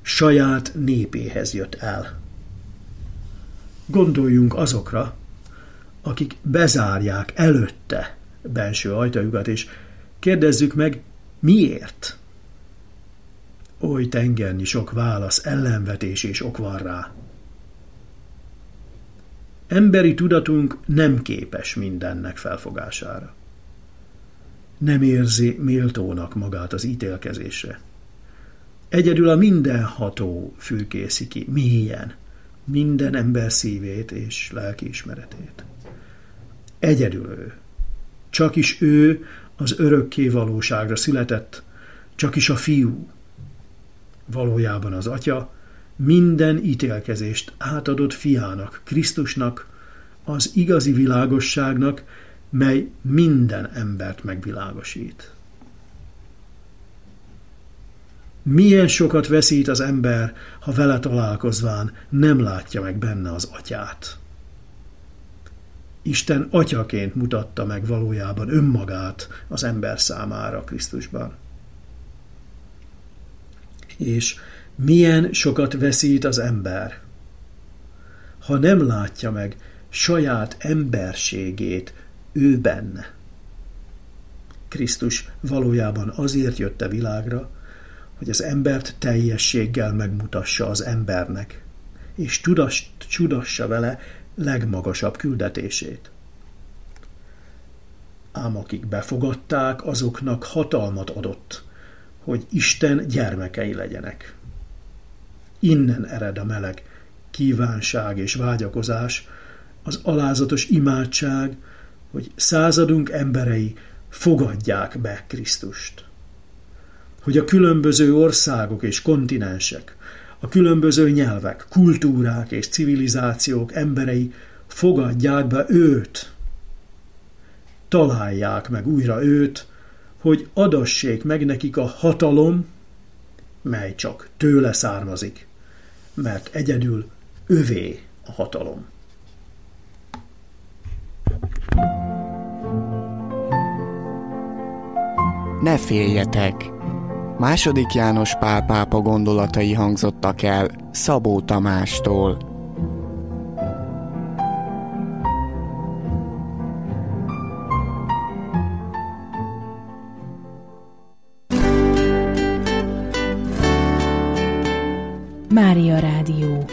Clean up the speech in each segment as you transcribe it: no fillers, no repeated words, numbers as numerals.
saját népéhez jött el. Gondoljunk azokra, akik bezárják előtte belső ajtajukat, és kérdezzük meg, miért? Oly tengernyi sok válasz, ellenvetés és ok van rá. Emberi tudatunk nem képes mindennek felfogására. Nem érzi méltónak magát az ítélkezésre. Egyedül a mindenható fürkészi ki mélyen minden ember szívét és lelkiismeretét. Egyedül ő. Csakis ő az örökké valóságra született, csakis a Fiú. Valójában az Atya minden ítélkezést átadott Fiának, Krisztusnak, az igazi világosságnak, mely minden embert megvilágosít. Milyen sokat veszít az ember, ha vele találkozván nem látja meg benne az Atyát. Isten Atyaként mutatta meg valójában önmagát az ember számára Krisztusban. És milyen sokat veszít az ember, ha nem látja meg saját emberségét ő benne. Krisztus valójában azért jött a világra, hogy az embert teljességgel megmutassa az embernek, és tudassa vele legmagasabb küldetését. Ám akik befogadták, azoknak hatalmat adott, hogy Isten gyermekei legyenek. Innen ered a meleg kívánság és vágyakozás, az alázatos imádság, hogy századunk emberei fogadják be Krisztust. Hogy a különböző országok és kontinensek, a különböző nyelvek, kultúrák és civilizációk emberei fogadják be őt, találják meg újra őt, hogy adassék meg nekik a hatalom, mely csak tőle származik, mert egyedül övé a hatalom. Ne féljetek! II. János Pál pápa gondolatai hangzottak el Szabó Tamástól. Mária Rádió.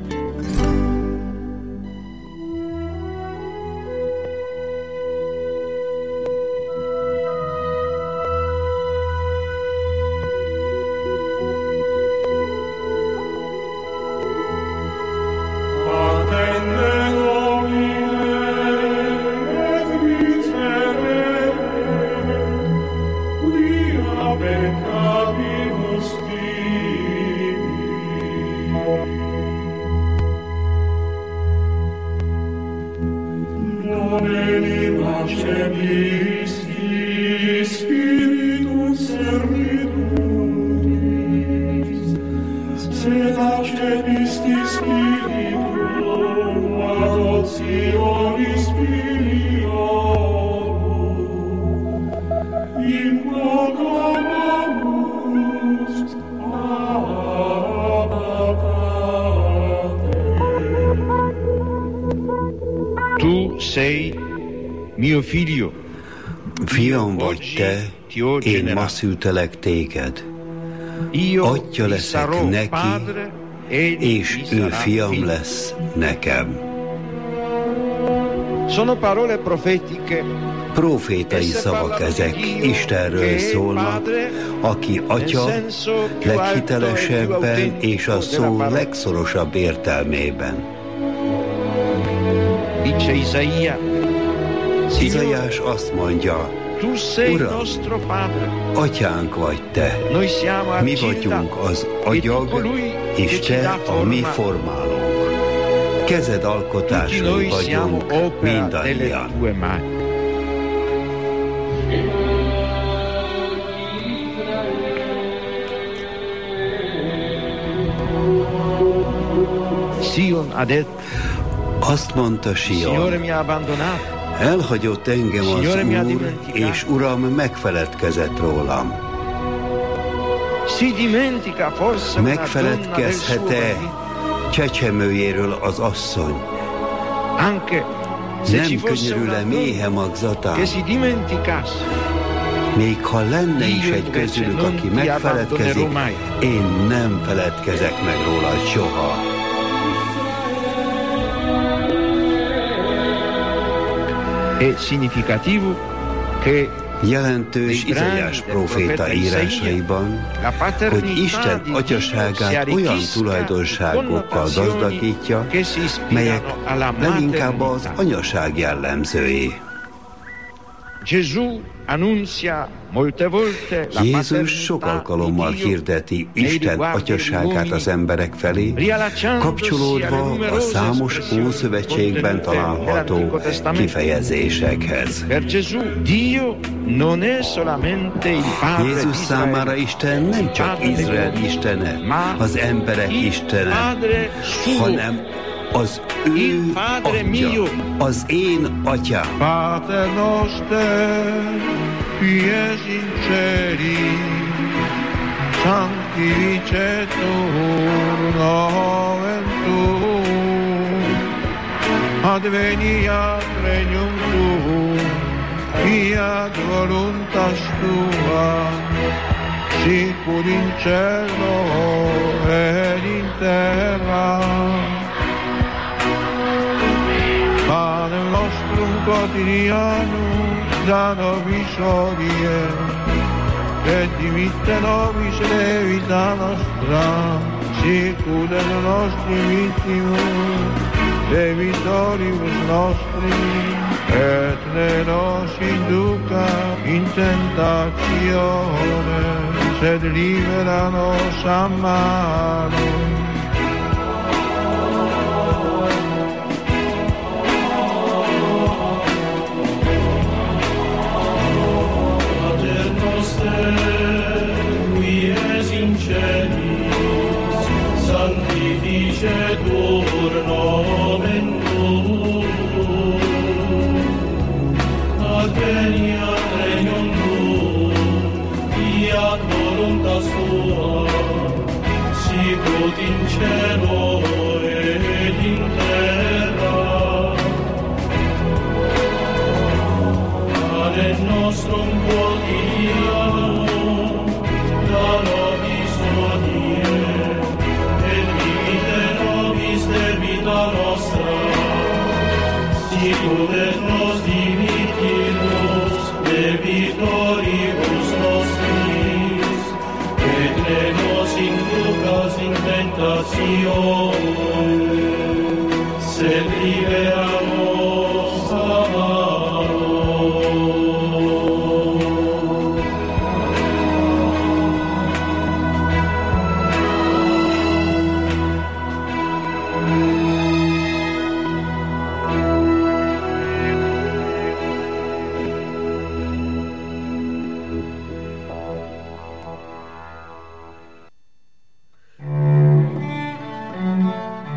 Tu sei mio figlio. Fiam vagy te, én ma szültelek téged. Atya leszek neki, és ő fiam lesz nekem. Sono parole profetiche. Profétai szavak ezek, Istenről szólnak, aki Atya leghitelesebben és a szó legszorosabb értelmében. Izaiás azt mondja, Uram, Atyánk vagy te, mi vagyunk az agyag, és te a mi formálónk. Kezed alkotásai vagyunk mindannyian. Azt mondta Sion, elhagyott engem az Úr, és Uram megfeledkezett rólam. Megfeledkezhet-e csecsemőjéről az asszony? Nem könyörül-e méhe magzatán? Még ha lenne is egy közülük, aki megfeledkezik, én nem feledkezek meg róla soha. Jelentős Izaiás próféta írásaiban, hogy Isten atyaságát olyan tulajdonságokkal gazdagítja, melyek leginkább az anyaság jellemzői. Jézus sok alkalommal hirdeti Isten atyaságát az emberek felé, kapcsolódva a számos Ószövetségben található kifejezésekhez. Jézus számára Isten nem csak Izrael istene, az emberek istene, hanem az ő atya, az én atyám. Pater noster, qui es in celi, sanctificetur nomen tuum, adveniat regnum tuum, fiat voluntas tua, sicut in cielo et in terra. Panem nostrum quotidianum da nobis hodie, et dimitte nobis debita nostra, sicut et nostri vittimus debitoribus nostri, et ne nos induca in tentatione, sed libera nos a malo. Sanctificetur nomen tuum, adveniat regnum tuum, fiat voluntas tua, sicut in cielo et in terra. Panem nostrum quotidianum da nobis hodie, debita nostra, sicut et nos dimittimus debitoribus nostris, et ne nos inducas in tentatione, sed libera